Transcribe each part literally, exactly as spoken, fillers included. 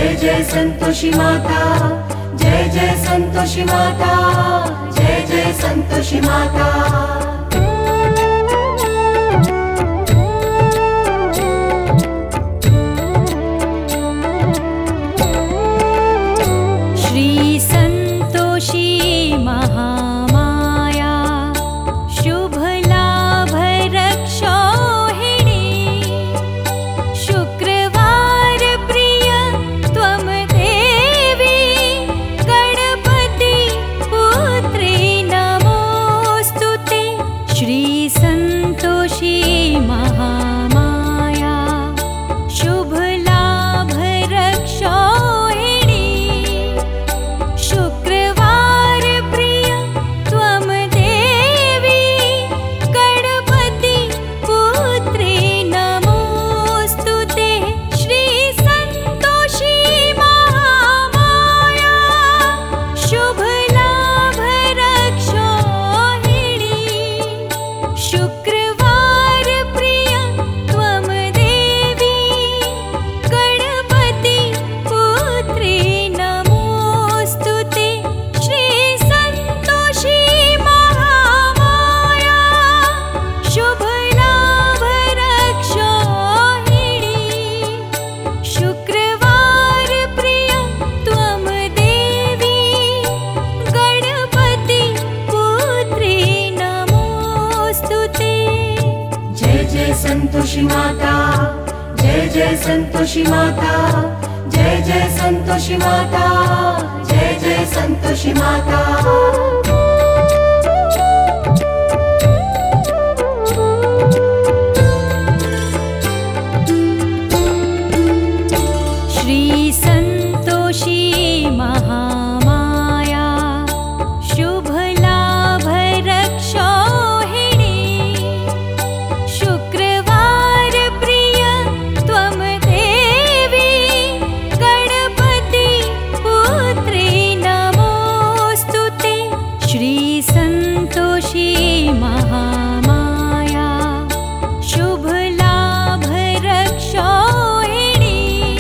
जय जय संतोषी माता, जय जय संतोषी माता, जय जय संतोषी माता। श्री संतोषी महामाया शुभ लाभ रक्षोहिणी, शुक्रवार प्रिय त्वं देवी, गणपति पुत्री नमोस्तुते। श्री संतोषी महामाया शुभ लाभ रक्षोहिणी, शुक्रवार प्रिय त्वं देवी, गणपति पुत्री नमोस्तुते। श्री संतोषी महामाया शुभ लाभ रक्षोहिणी, शुक्रवार प्रिय त्वं देवी, गणपति पुत्री नमोस्तुते। श्री संतोषी महामाया शुभ लाभ रक्षोहिणी, शुक्रवार प्रिय त्वं देवी, गणपति पुत्री नमोस्तुते। जय जय संतोषी माता, जय जय संतोषी माता, जय जय संतोषी माता, जय जय संतोषी माता। श्री संतोषी महामाया शुभ लाभ रक्षोहिणी, शुक्रवार प्रिय त्वं देवी, गणपति पुत्री नमोस्तुते। श्री संतोषी महामाया शुभ लाभ रक्षोहिणी,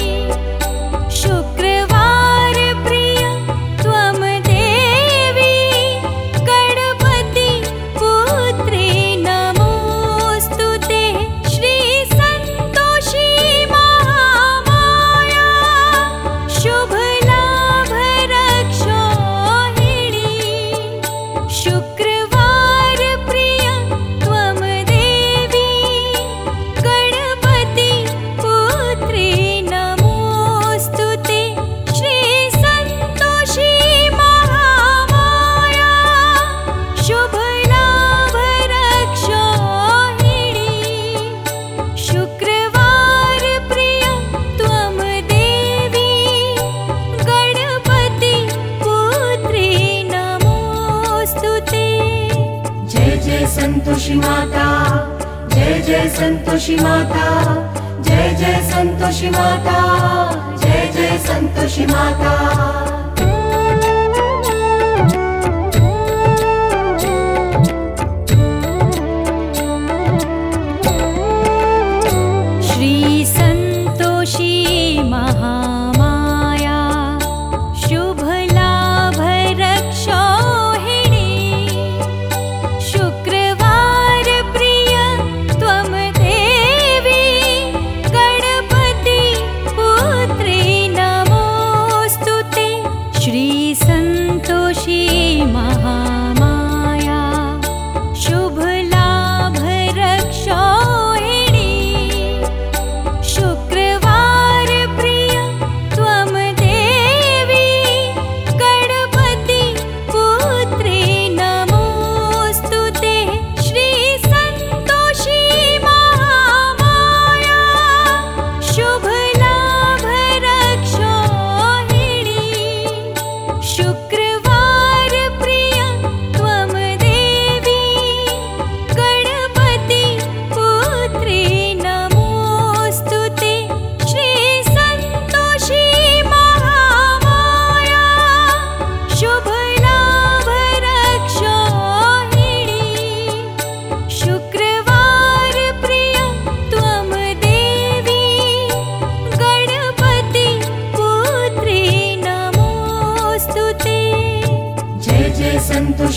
शुक्रवार प्रिय त्वं देवी, गणपति पुत्री नमोस्तुते। श्री संतोषी महामाया शुभ लाभ रक्षोहिणी, शुक्रवार प्रिय त्वं देवी, गणपति पुत्री नमोस्तुते। श्री संतोषी महामाया शुभ लाभ रक्षोहिणी, शुक्रवार प्रिय त्वं देवी, गणपति पुत्री नमोस्तुते। जय जय संतोषी माता, जय जय संतोषी माता, जय जय संतोषी माता, जय जय संतोषी माता। श्री संतोषी महामाया शुभ लाभ रक्षोहिणी, शुक्रवार प्रिय त्वं देवी, गणपति पुत्री नमोस्तुते।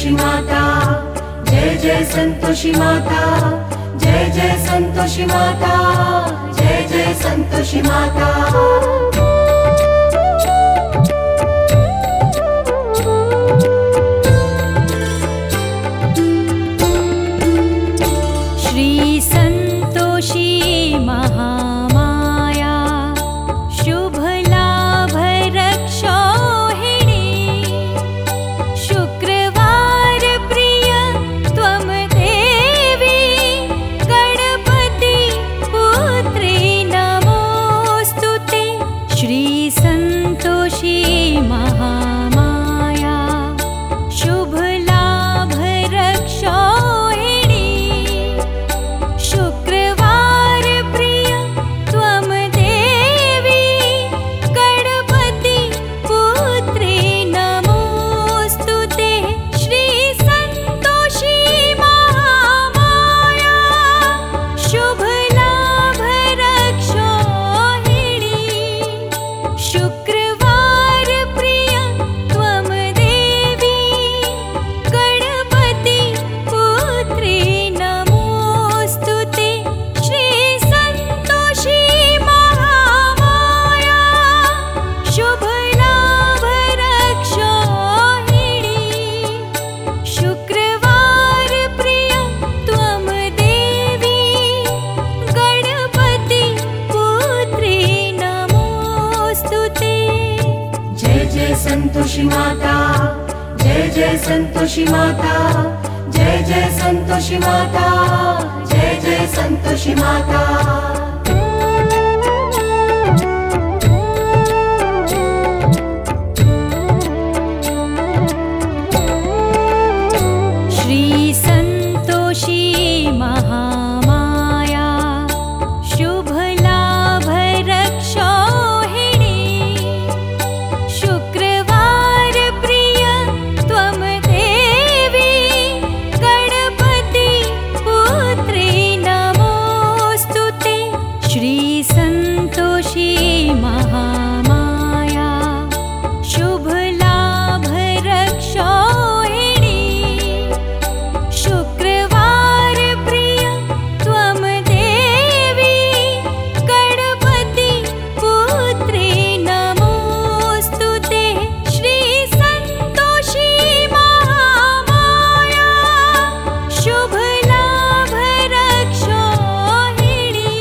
संतोषी माता, जय जय संतोषी माता, जय जय संतोषी माता, जय जय संतोषी माता। श्री संतोषी महामाया, शुभ लाभ रक्षोहिणी, शुक्रवार प्रिय त्वं देवी, गणपति पुत्री नमोस्तुते। श्री संतोषी महामाया, शुभ लाभ रक्षोहिणी, शुक्रवार प्रिय त्वं देवी, गणपति पुत्री नमोस्तुते। श्री संतोषी महामाया, शुभ लाभ रक्षोहिणी, शुक्रवार प्रिय त्वं देवी, गणपति पुत्री नमोस्तुते। श्री संतोषी महामाया, शुभ लाभ रक्षोहिणी, शुक्रवार प्रिय त्वं देवी, गणपति पुत्री नमोस्तुते। जय जय संतोषी माता, जय जय संतोषी माता, जय जय संतोषी माता, जय जय संतोषी माता। श्री संतोषी महामाया, शुभ लाभ रक्षोहिणी, शुक्रवार प्रिय त्वं देवी, गणपति पुत्री नमोस्तुते। श्री संतोषी महामाया, शुभ लाभ रक्षोहिणी, शुक्रवार प्रिय त्वं देवी, गणपति पुत्री नमोस्तुते। श्री संतोषी महामाया, शुभ लाभ रक्षोहिणी,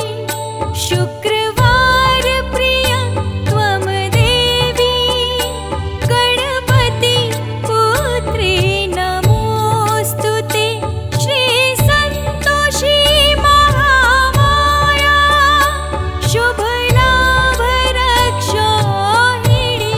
शुक्रवार प्रिय त्वं देवी, गणपति पुत्री नमोस्तुते। श्री संतोषी महामाया, शुभ लाभ रक्षोहिणी,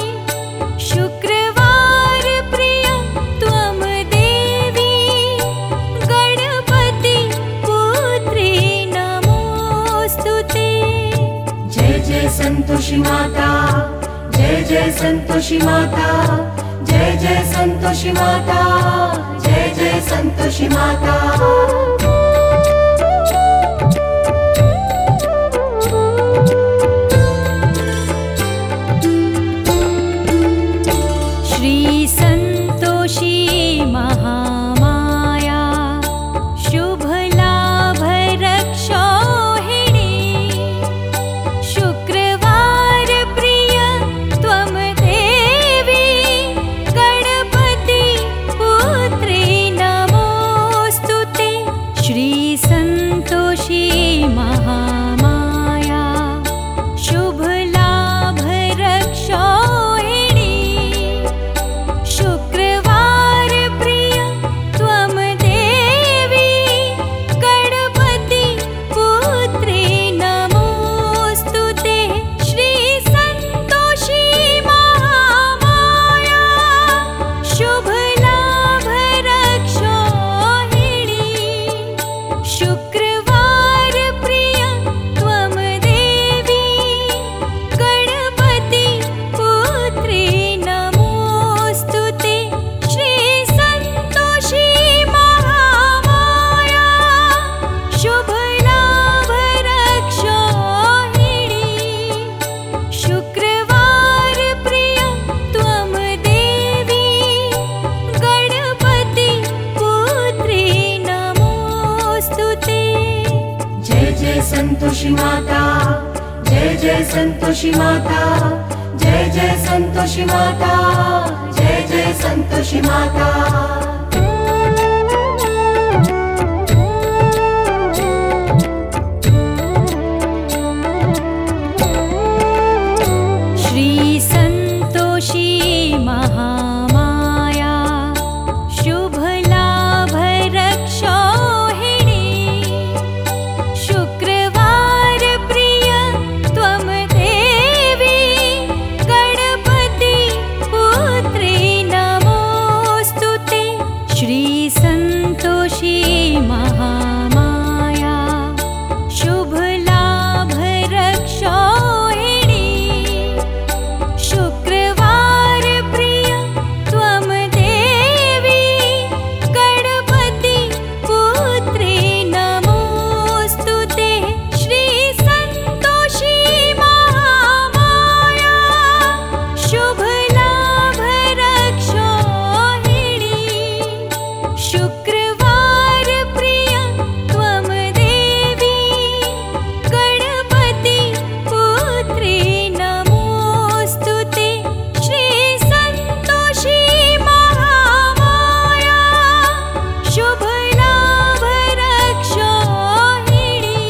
शुक्रवार प्रिय त्वं देवी, गणपति पुत्री नमोस्तुते। जय जय संतोषी माता, जय जय संतोषी माता, जय जय संतोषी माता, जय जय संतोषी माता। श्री संतोषी महामाया, शुभ लाभ रक्षोहिणी, शुक्रवार प्रिय त्वं देवी, गणपति पुत्री नमोस्तुते। श्री संतोषी माता, जय जय संतोषी माता, जय जय संतोषी माता। श्री संतोषी महामाया, शुभ लाभ रक्षोहिणी, शुक्रवार प्रिय त्वं देवी, गणपति पुत्री नमोस्तुते। श्री संतोषी महामाया, शुभ लाभ रक्षोहिणी, शुक्रवार प्रिय त्वं देवी, गणपति पुत्री नमोस्तुते। श्री संतोषी महामाया, शुभ लाभ रक्षोहिणी, शुक्रवार प्रिय त्वं देवी, गणपति पुत्री नमोस्तुते। श्री संतोषी महामाया, शुभ लाभ रक्षोहिणी,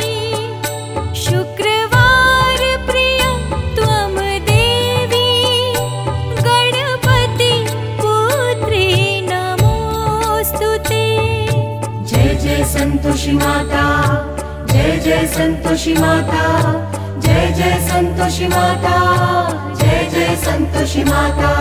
शुक्रवार प्रिय त्वं देवी, गणपति पुत्री नमोस्तुते। जय जय संतोषी माता, जय जय संतोषी माता, जय जय संतोषी माता, जय जय संतोषी माता।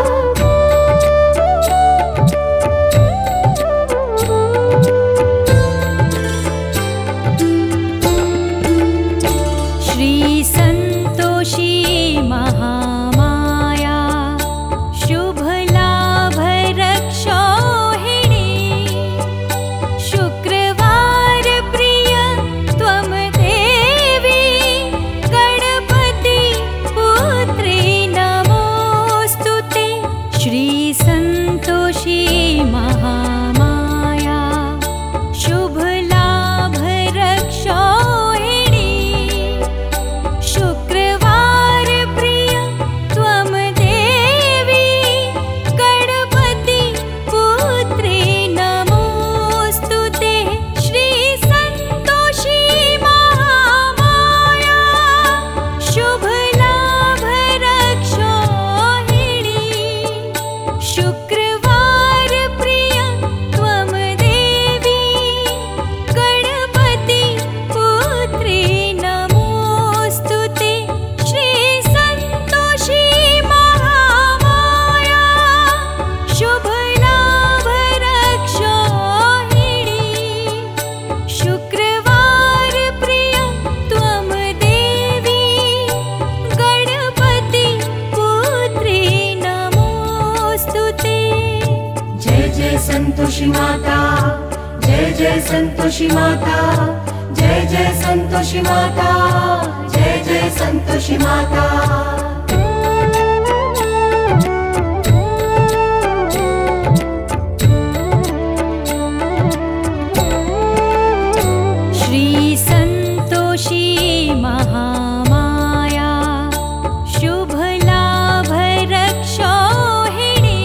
श्री संतोषी महामाया, शुभ लाभ रक्षोहिणी, शुक्रवार प्रिय त्वं देवी, गणपति पुत्री नमोस्तुते। श्री संतोषी महामाया, शुभ लाभ रक्षोहिणी, शुक्रवार प्रिय त्वं देवी, गणपति पुत्री नमोस्तुते। श्री संतोषी महामाया, शुभ लाभ रक्षोहिणी, शुक्रवार प्रिय त्वं देवी, गणपति पुत्री नमोस्तुते। श्री संतोषी महामाया, शुभ लाभ रक्षोहिणी, शुक्रवार प्रिय त्वं देवी, गणपति पुत्री नमोस्तुते। जय जय संतोषी माता, जय जय संतोषी माता, जय जय संतोषी माता, जय जय संतोषी माता। श्री संतोषी महामाया, शुभ लाभ रक्षोहिणी,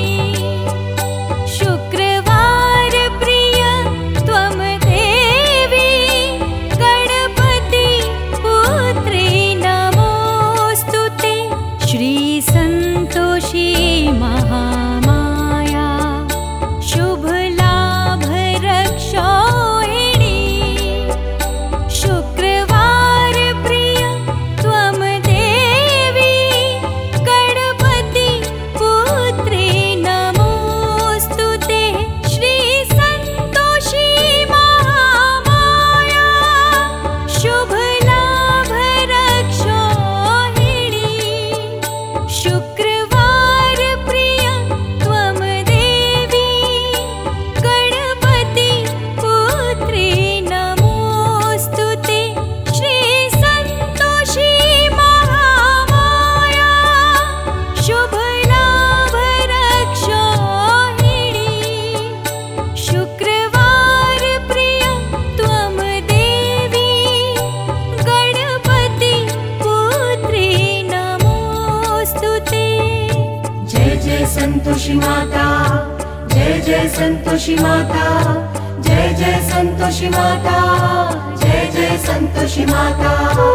शुक्रवार प्रिय त्वं देवी, गणपति पुत्री नमोस्तुते। श्री संतोषी महामाया, शुभ लाभ रक्षोहिणी, शुक्रवार प्रिय त्वं देवी, गणपति पुत्री नमोस्तुते। श्री संतोषी महामाया, शुभ लाभ रक्षोहिणी, शुक्रवार प्रिय त्वं देवी, गणपति पुत्री नमोस्तुते। श्री संतोषी महामाया, शुभ लाभ रक्षोहिणी, शुक्रवार प्रिय त्वं देवी, गणपति पुत्री संतोषी माता, जय जय संतोषी माता, जय जय संतोषी माता, जय जय संतोषी माता।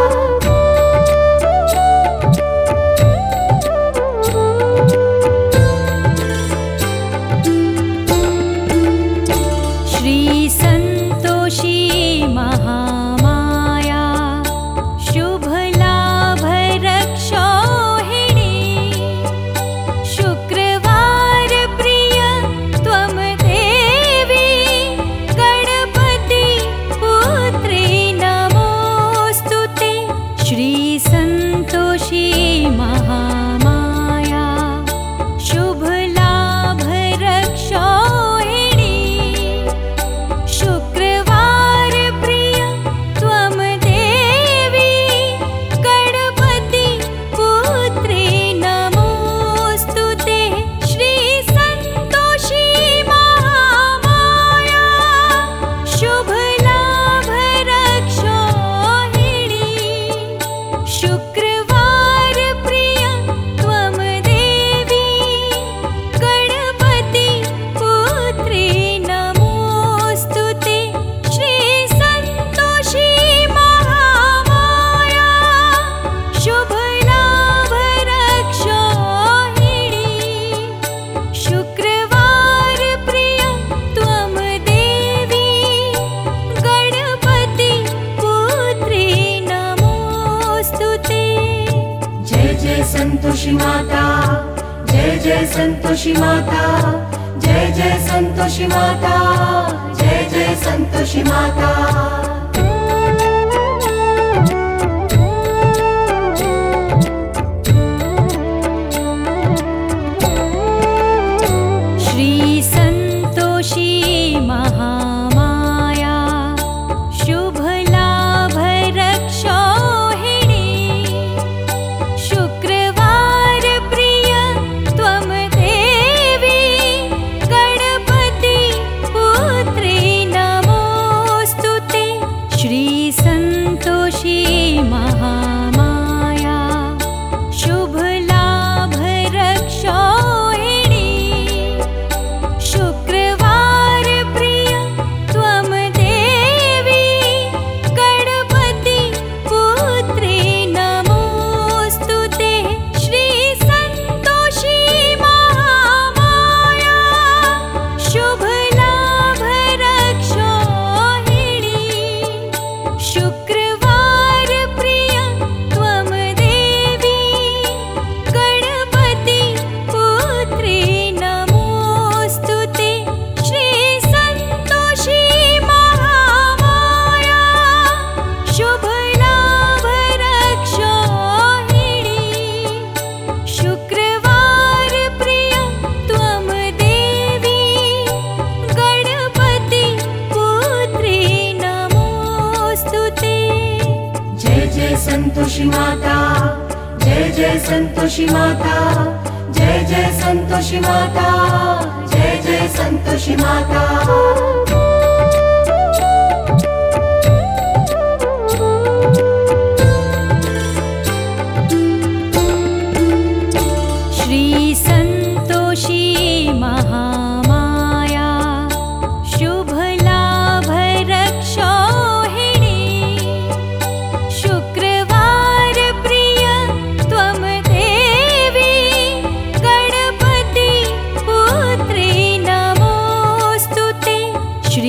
श्री संतोषी महामाया, शुभ लाभ रक्षोहिणी, शुक्रवार प्रिय त्वं देवी, गणपति पुत्री नमोस्तुते। श्री संतोषी महामाया, शुभ लाभ रक्षोहिणी, शुक्रवार प्रिय त्वं देवी, गणपति पुत्री नमोस्तुते। श्री संतोषी महामाया, शुभ लाभ रक्षोहिणी, शुक्रवार प्रिय त्वं देवी, गणपति पुत्री नमोस्तुते। श्री संतोषी महामाया, शुभ लाभ रक्षोहिणी, शुक्रवार प्रिय त्वं देवी, गणपति पुत्री नमोस्तुते। जय जय संतोषी माता, जय जय संतोषी माता, जय जय संतोषी माता, जय जय संतोषी माता। श्री संतोषी महामाया, शुभ लाभ रक्षोहिणी, शुक्रवार प्रिय त्वं देवी, गणपति पुत्री नमोस्तुते। श्री संतोषी महामाया, शुभ लाभ रक्षोहिणी, शुक्रवार प्रिय त्वं देवी, गणपति पुत्री नमोस्तुते। श्री संतोषी महामाया, शुभ लाभ रक्षोहिणी, शुक्रवार प्रिय त्वं देवी, गणपति पुत्री नमोस्तुते। श्री संतोषी महामाया, शुभ लाभ रक्षोहिणी, शुक्रवार प्रिय त्वं देवी, गणपति पुत्री नमोस्तुते। जय जय संतोषी माता, जय जय संतोषी माता, जय जय संतोषी माता, जय जय संतोषी माता। श्री संतोषी महामाया, शुभ लाभ रक्षोहिणी, शुक्रवार प्रिय त्वं देवी, गणपति पुत्री नमोस्तुते।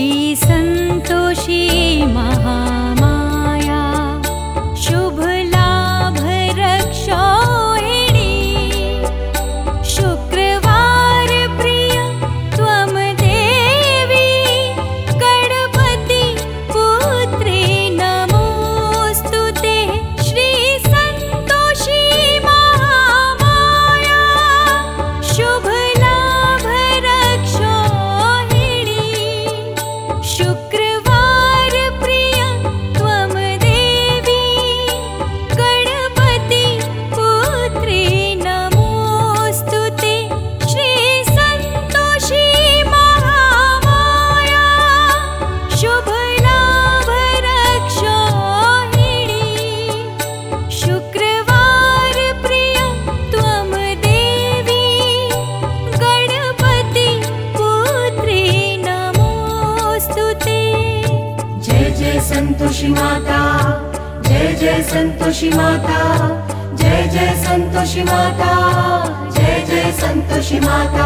संतोषी माता, जय जय संतोषी माता, जय जय संतोषी माता।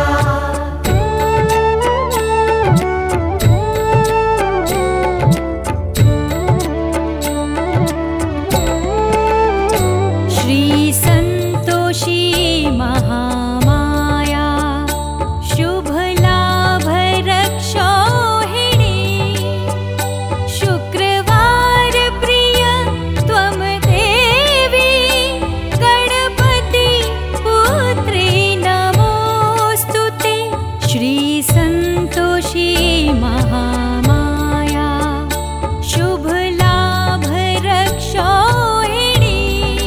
श्री संतोषी महामाया, शुभ लाभ रक्षोहिणी, शुक्रवार प्रिय त्वं देवी, गणपति पुत्री नमोस्तुते। श्री संतोषी महामाया, शुभ लाभ रक्षोहिणी,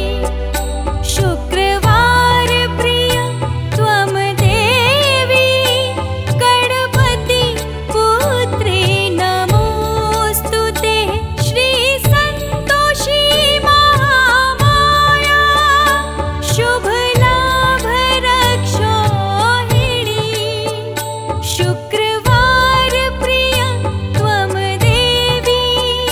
शुक्रवार प्रिय त्वं देवी, गणपति पुत्री नमोस्तुते। श्री संतोषी महामाया, शुभ लाभ रक्षोहिणी, शुक्रवार प्रिय त्वं देवी,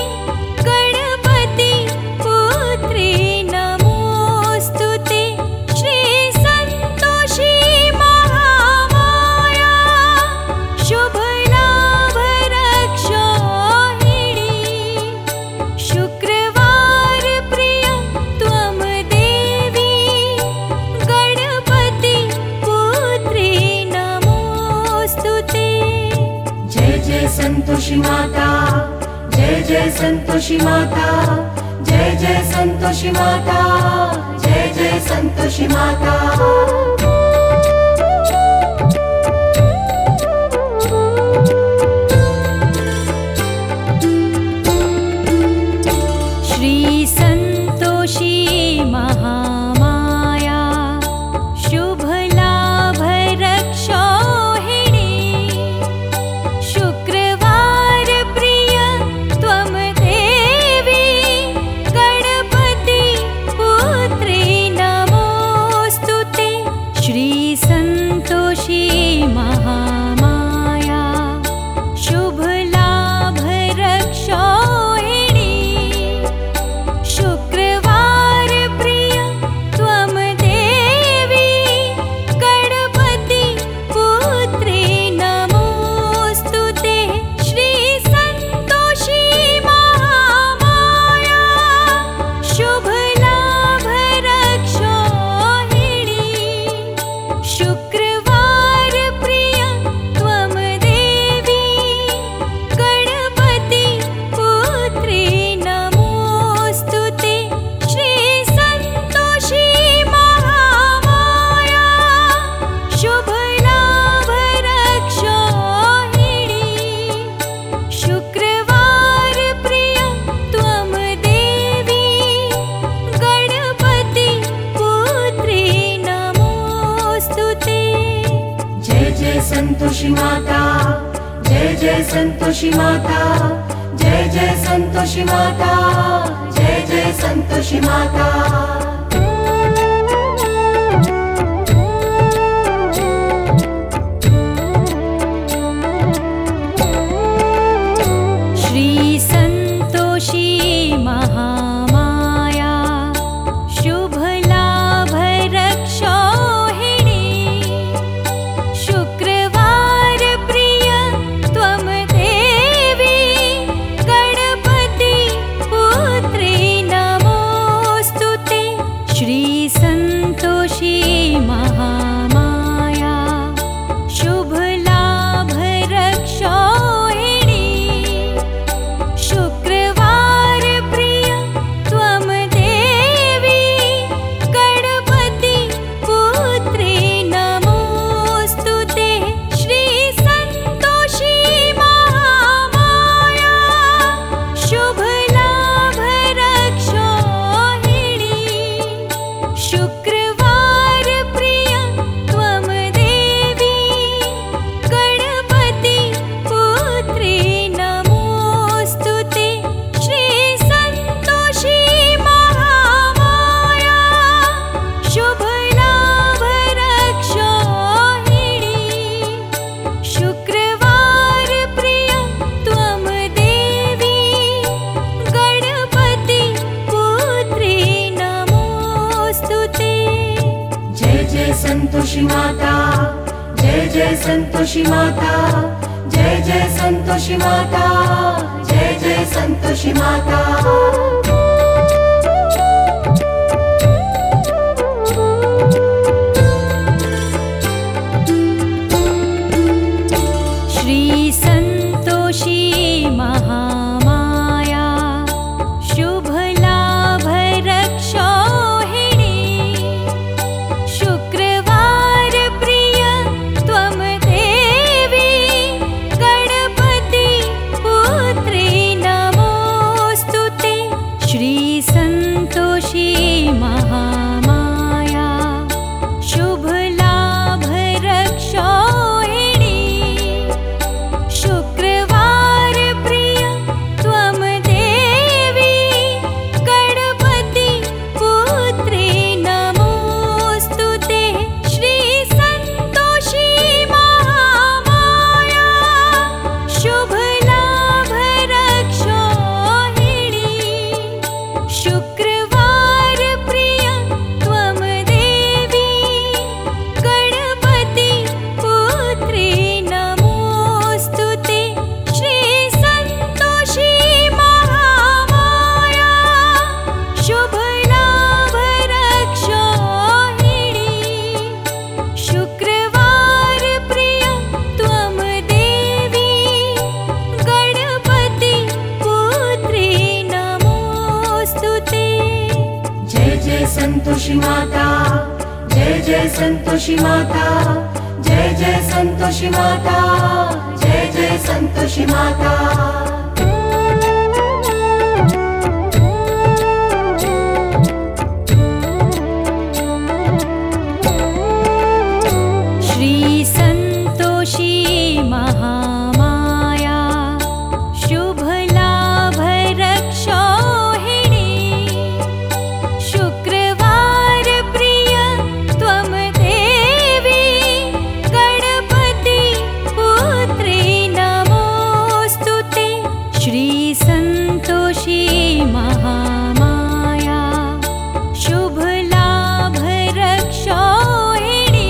गणपति पुत्री नमोस्तुते। श्री संतोषी महामाया, शुभ लाभ रक्षोहिणी, शुक्रवार प्रिय त्वं देवी, गणपति पुत्री नमोस्तुते। जय जय संतोषी माता, जय जय संतोषी माता, जय जय संतोषी माता, जय जय संतोषी माता। श्री संतोषी महामाया, शुभ लाभ रक्षोहिणी, शुक्रवार प्रिय त्वं देवी, गणपति पुत्री नमोस्तुते। श्री संतोषी महामाया, शुभ लाभ रक्षोहिणी, शुक्रवार प्रिय त्वं देवी, गणपति पुत्री नमोस्तुते। श्री संतोषी महामाया, शुभ लाभ रक्षोहिणी, शुक्रवार प्रिय त्वं देवी, गणपति पुत्री नमोस्तुते। श्री संतोषी महामाया, शुभ लाभ रक्षोहिणी, शुक्रवार प्रिय त्वं देवी, गणपति पुत्री नमोस्तुते। जय जय संतोषी माता, जय जय संतोषी माता, जय जय संतोषी माता, जय जय संतोषी माता। श्री संतोषी महामाया, शुभ लाभ रक्षोहिणी, शुक्रवार प्रिय त्वं देवी, गणपति पुत्री नमोस्तुते। संतोषी माता, जय जय संतोषी माता, जय जय संतोषी माता, जय जय संतोषी माता। श्री संतोषी महामाया, शुभ लाभ रक्षोहिणी, शुक्रवार प्रिय त्वं देवी, गणपति पुत्री नमोस्तुते। श्री संतोषी महामाया, शुभ लाभ रक्षोहिणी, शुक्रवार प्रिय त्वं देवी, गणपति पुत्री नमोस्तुते। श्री संतोषी महामाया, शुभ लाभ रक्षोहिणी, शुक्रवार प्रिय त्वं देवी, गणपति पुत्री नमोस्तुते। श्री संतोषी महामाया, शुभ लाभ रक्षोहिणी, शुक्रवार प्रिय त्वं देवी, गणपति पुत्री नमोस्तुते। जय जय संतोषी माता, जय जय संतोषी माता, जय जय संतोषी माता, जय जय संतोषी माता। श्री संतोषी महामाया, शुभ लाभ रक्षोहिणी, शुक्रवार प्रिय त्वं देवी, गणपति पुत्री नमोस्तुते। श्री संतोषी महामाया, शुभ लाभ रक्षोहिणी,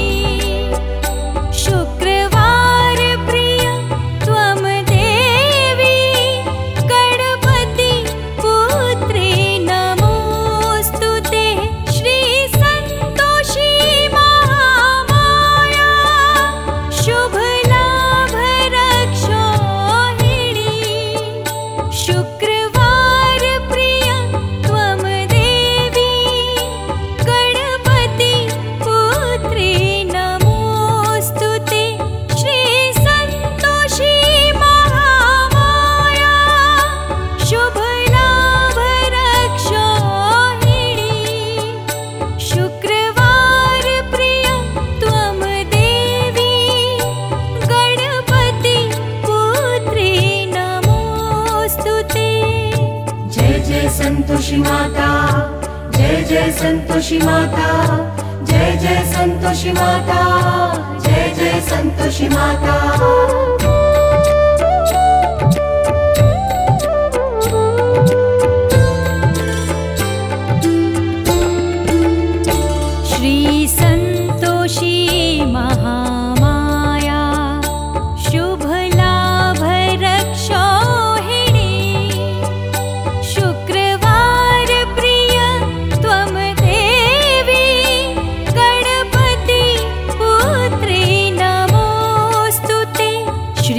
शुक्रवार प्रिय त्वं देवी, गणपति पुत्री नमोस्तुते। श्री संतोषी महामाया, शुभ लाभ रक्षोहिणी, शुक्रवार प्रिय त्वं देवी, गणपति पुत्री नमोस्तुते। श्री संतोषी महामाया, शुभ लाभ रक्षोहिणी, शुक्रवार प्रिय त्वं देवी, गणपति पुत्री नमोस्तुते। जय जय संतोषी माता, जय जय संतोषी माता, जय जय संतोषी माता, जय जय संतोषी माता। श्री संतोषी महामाया, शुभ लाभ रक्षोहिणी, शुक्रवार प्रिय त्वं देवी, गणपति पुत्री नमोस्तुते।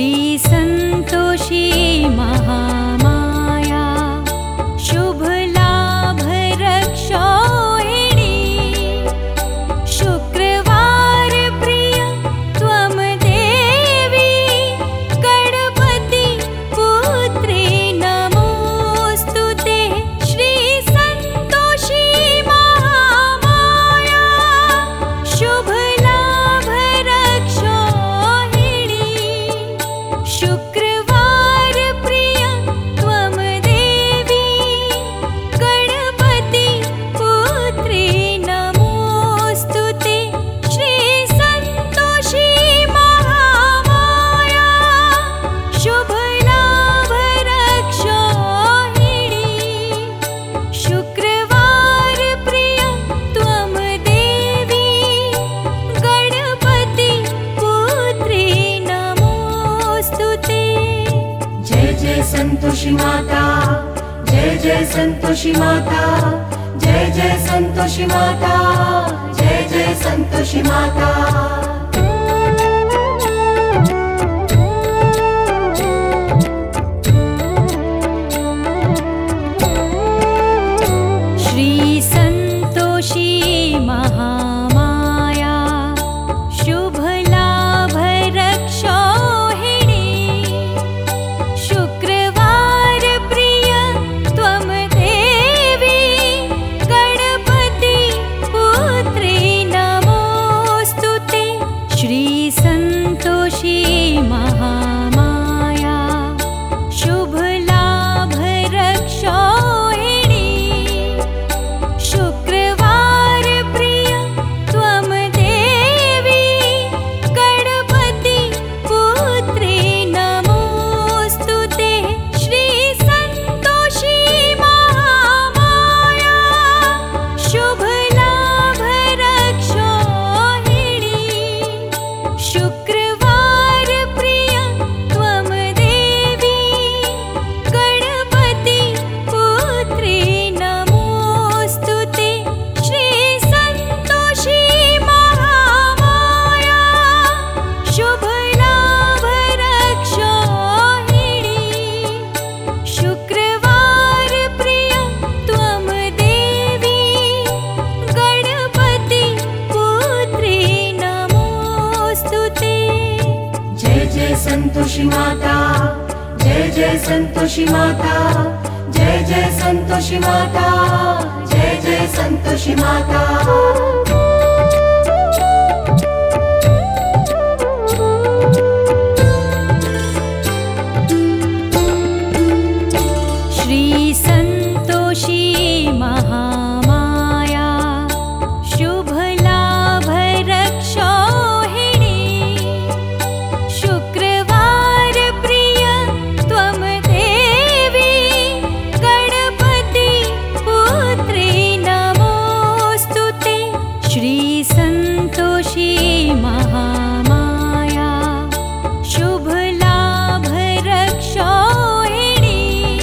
जय संतोषी माता, जय जय संतोषी माता, जय जय संतोषी माता। श्री संतोषी महामाया शुभ लाभ रक्षोहिणी, शुक्रवार प्रिय त्वं देवी, गणपति पुत्री नमोस्तुते। श्री संतोषी महामाया शुभ लाभ रक्षोहिणी, शुक्रवार प्रिय त्वं देवी, गणपति पुत्री नमोस्तुते। श्री संतोषी महामाया शुभ लाभ रक्षोहिणी, शुक्रवार प्रिय त्वं देवी, गणपति पुत्री नमोस्तुते। श्री संतोषी महामाया शुभ लाभ रक्षोहिणी, शुक्रवार प्रिय त्वं देवी, गणपति पुत्री नमोस्तुते। जय जय संतोषी माता, जय जय संतोषी माता, जय जय संतोषी माता, जय जय संतोषी माता। श्री संतोषी महामाया शुभ लाभ रक्षोहिणी, शुक्रवार प्रिय त्वं देवी, गणपति पुत्री नमोस्तुते। श्री संतोषी महामाया शुभ लाभ रक्षोहिणी,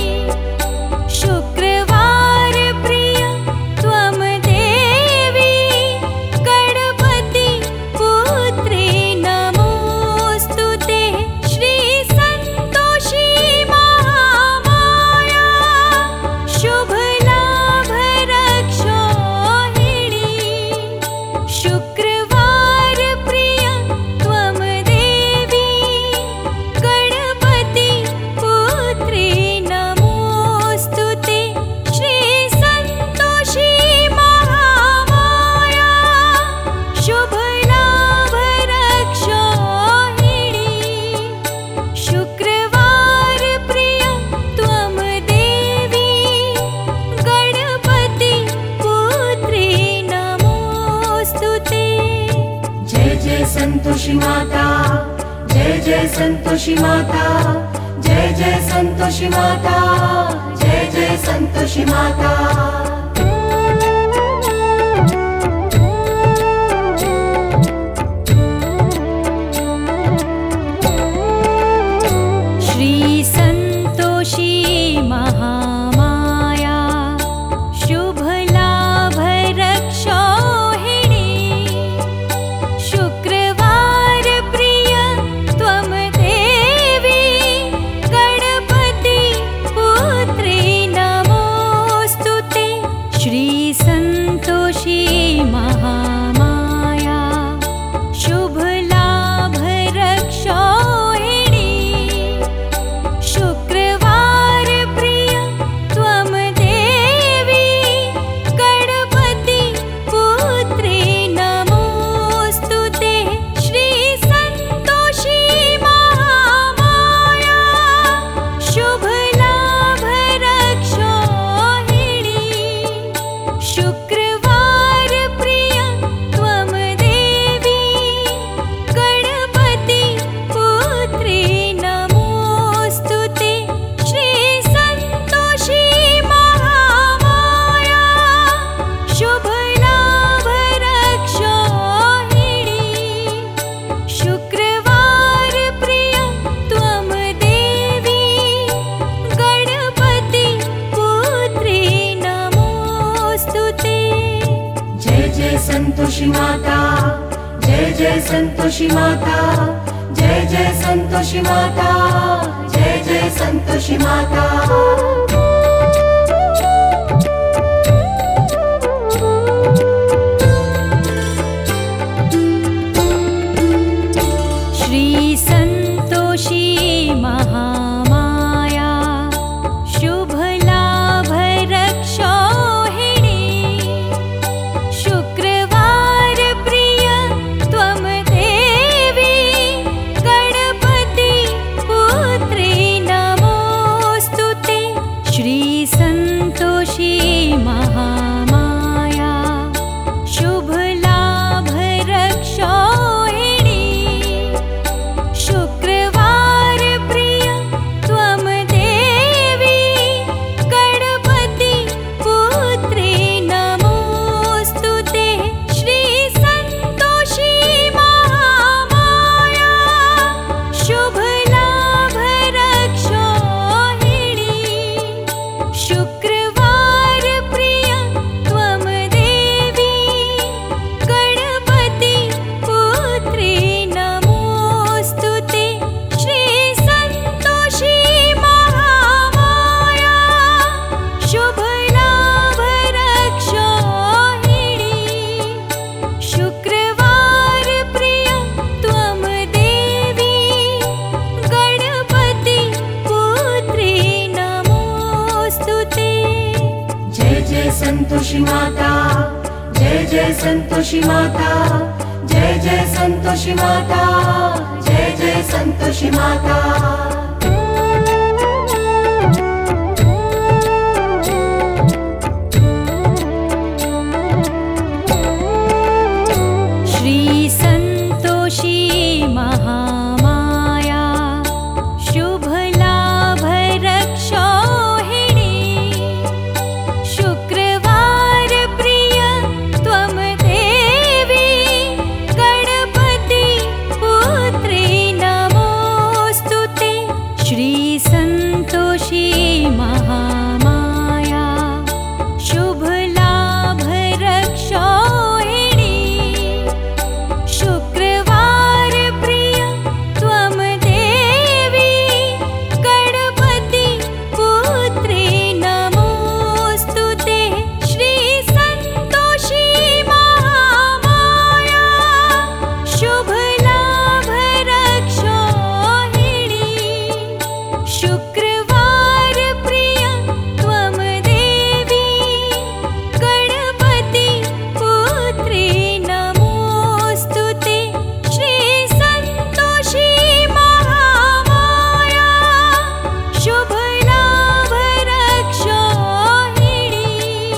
शुक्रवार प्रिय त्वं देवी, गणपति पुत्री नमोस्तुते। श्री संतोषी महामाया शुभ लाभ रक्षोहिणी, शुक्रवार प्रिय त्वं देवी, गणपति पुत्री नमोस्तुते। श्री संतोषी महामाया शुभ लाभ रक्षोहिणी, शुक्रवार प्रिय त्वं देवी, गणपति पुत्री नमोस्तुते। जय जय संतोषी माता, जय जय संतोषी माता, जय जय संतोषी माता, जय जय संतोषी माता। श्री संतोषी महामाया शुभ लाभ रक्षोहिणी, शुक्रवार प्रिय त्वं देवी, गणपति पुत्री नमोस्तुते। जय संतोषी माता, जय जय संतोषी माता, जय जय संतोषी माता। श्री संतोषी महामाया शुभ लाभ रक्षोहिणी, शुक्रवार प्रिय त्वं देवी, गणपति पुत्री नमोस्तुते। श्री संतोषी महामाया शुभ लाभ रक्षोहिणी, शुक्रवार प्रिय त्वं देवी, गणपति पुत्री नमोस्तुते। श्री संतोषी महामाया शुभ लाभ रक्षोहिणी, शुक्रवार प्रिय त्वं देवी, गणपति पुत्री नमोस्तुते। श्री संतोषी महामाया शुभ लाभ रक्षोहिणी, शुक्रवार प्रिय त्वं देवी, गणपति पुत्री नमोस्तुते। जय जय संतोषी माता, जय जय संतोषी माता, जय जय संतोषी माता, जय जय संतोषी माता। श्री संतोषी महामाया शुभ लाभ रक्षोहिणी, शुक्रवार प्रिय त्वं देवी, गणपति पुत्री नमोस्तुते। श्री संतोषी महामाया शुभ लाभ रक्षोहिणी, शुक्रवार प्रिय त्वं देवी, गणपति पुत्री नमोस्तुते। श्री संतोषी महामाया शुभ लाभ रक्षोहिणी, शुक्रवार प्रिय त्वं देवी, गणपति पुत्री नमोस्तुते। श्री संतोषी महामाया शुभ लाभ रक्षोहिणी,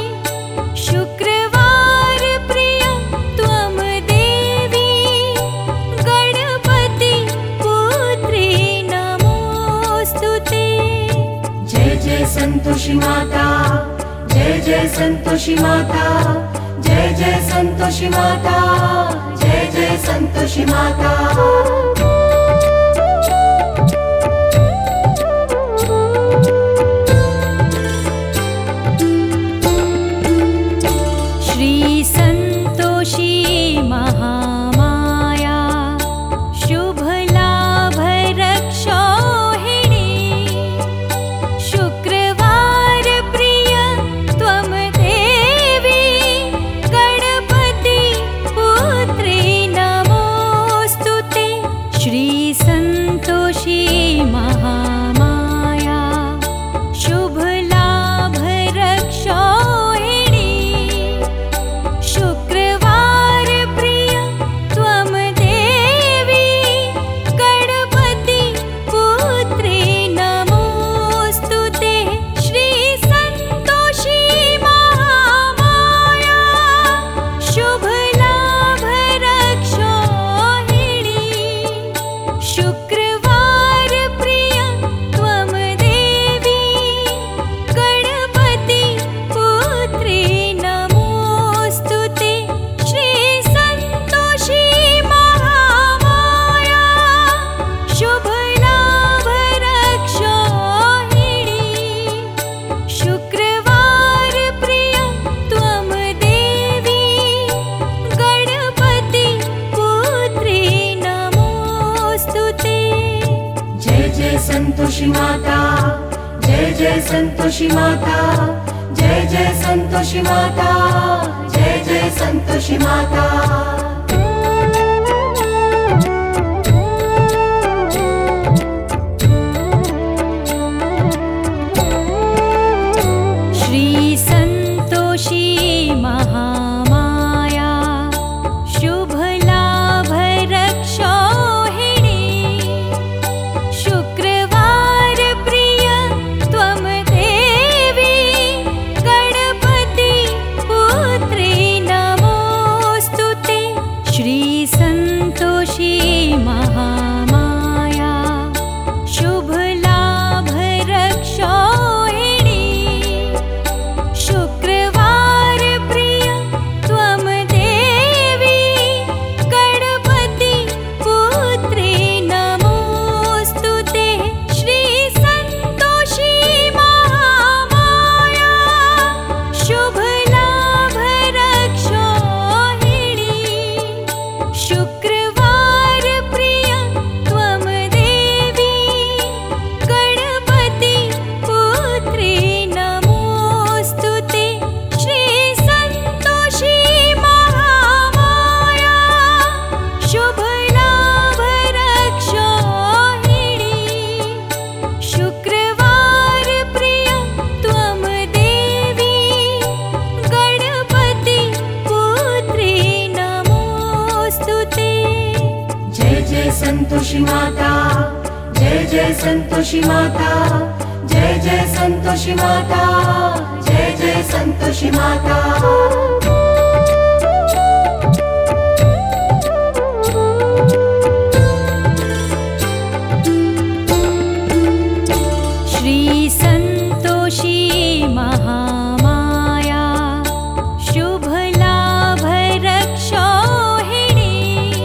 शुक्रवार प्रिय त्वं देवी, गणपति पुत्री नमोस्तुते। जय जय संतोषी माता, जय जय संतोषी माता, जय जय संतोषी माता, जय जय संतोषी माता। श्री संतोषी महामाया शुभ लाभ रक्षोहिणी, शुक्रवार प्रिय त्वं देवी, गणपति पुत्री नमोस्तुते। जय संतोषी माता, जय जय संतोषी माता, जय जय संतोषी माता। श्री संतोषी महामाया शुभ लाभ रक्षोहिणी, शुक्रवार प्रिय त्वं देवी, गणपति पुत्री नमोस्तुते। श्री संतोषी महामाया शुभ लाभ रक्षोहिणी, शुक्रवार प्रिय त्वं देवी, गणपति पुत्री नमोस्तुते। श्री संतोषी महामाया शुभ लाभ रक्षोहिणी, शुक्रवार प्रिय त्वं देवी, गणपति पुत्री नमोस्तुते। श्री संतोषी महामाया शुभ लाभ रक्षोहिणी, शुक्रवार प्रिय त्वं देवी, गणपति पुत्री नमोस्तुते। जय जय संतोषी माता, जय जय संतोषी माता, जय जय संतोषी माता, जय जय संतोषी माता। श्री संतोषी महामाया शुभ लाभ रक्षोहिणी,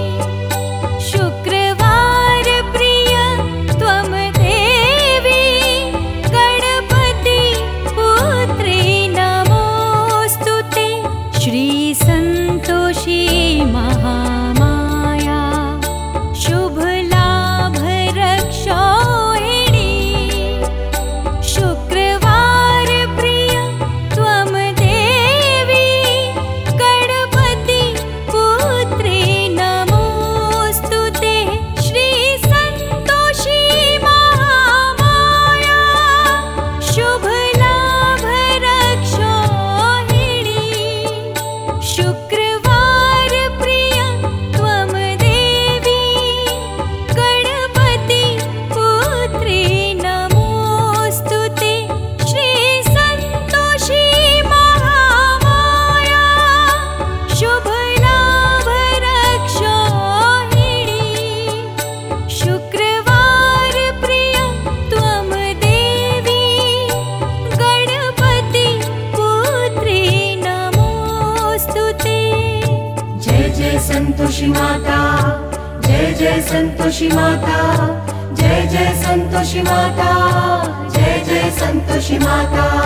शुक्रवार प्रिय त्वं देवी, गणपति पुत्री नमोस्तुते। श्री संतोषी महामाया शुभ लाभ रक्षोहिणी, शुक्रवार प्रिय त्वं देवी, गणपति पुत्री नमोस्तुते। श्री संतोषी महामाया शुभ लाभ रक्षोहिणी, शुक्रवार प्रिय त्वं देवी, गणपति पुत्री नमोस्तुते। श्री संतोषी महामाया शुभ लाभ रक्षोहिणी, शुक्रवार प्रिय त्वं देवी, गणपति पुत्री नमोस्तुते। जय जय संतोषी माता, जय जय संतोषी माता, जय जय संतोषी माता, जय जय संतोषी माता।